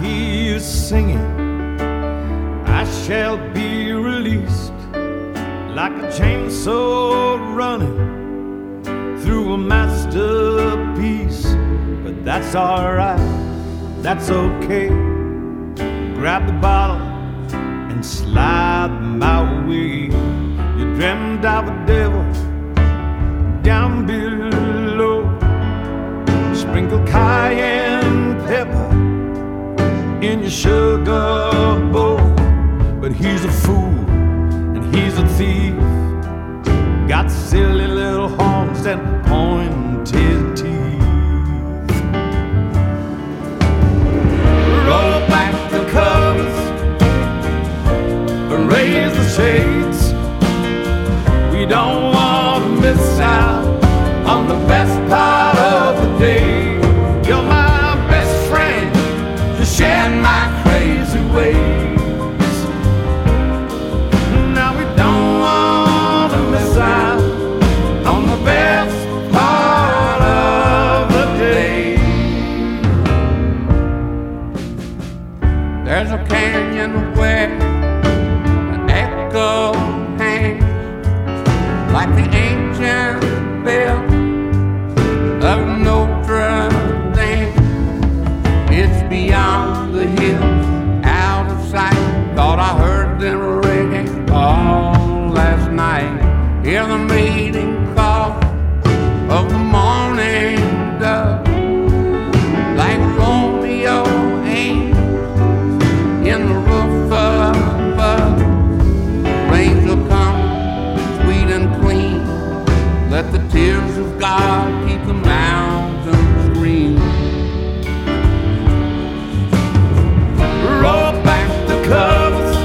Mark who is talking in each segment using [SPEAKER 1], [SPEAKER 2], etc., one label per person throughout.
[SPEAKER 1] he is singing, I shall be released like a chainsaw running through a masterpiece. But that's alright, that's okay. Grab the bottle and slide my way. You dreamed of a devil down below. Sprinkle cayenne pepper in your sugar bowl. But he's a fool and he's a thief, got silly little horns and pointed teeth. Roll back the covers, raise the shades. We don't want to miss out on the best part of the day. You're my best friend, you share my crazy ways. Now we don't want to miss out on the best part of the day.
[SPEAKER 2] There's a canyon where an echo hangs like the ancient bell of Notre Dame. It's beyond the hills, out of sight. Thought I heard them ringing all last night. Hear the mating call of the morning dove, like Romeo ain't in the roof above. Rains will come sweet and clean. Let the tears of God keep the mountains green.
[SPEAKER 1] Roll back the covers,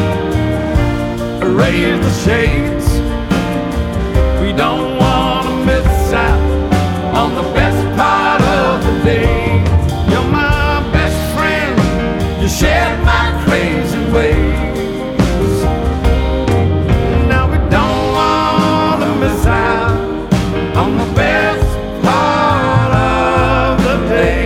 [SPEAKER 1] raise the shades. We don't want to miss out on the best part of the day. You're my best friend, you shared my crazy ways. Now we don't want to miss out on the best part of the day.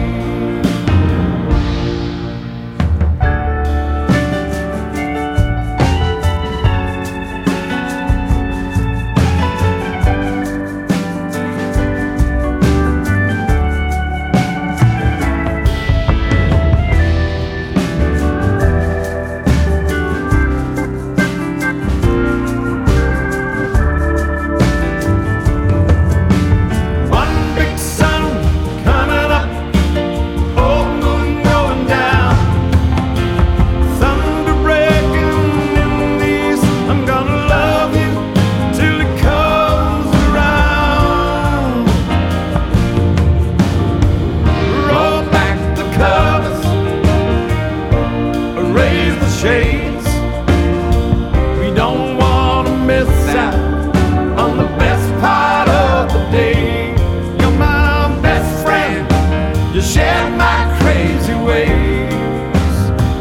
[SPEAKER 1] Shades. We don't want to miss out on the best part of the day. You're my best friend, you share my crazy ways.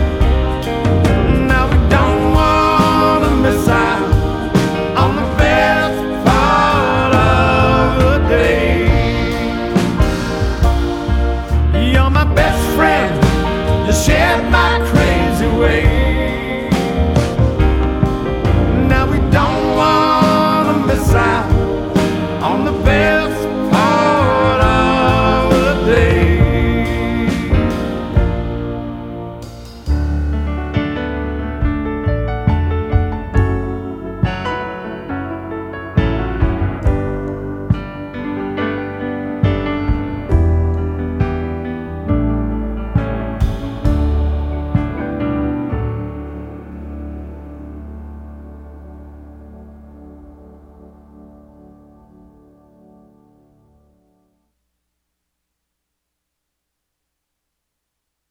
[SPEAKER 1] Now we don't want to miss out on the best part of the day. You're my best friend, you share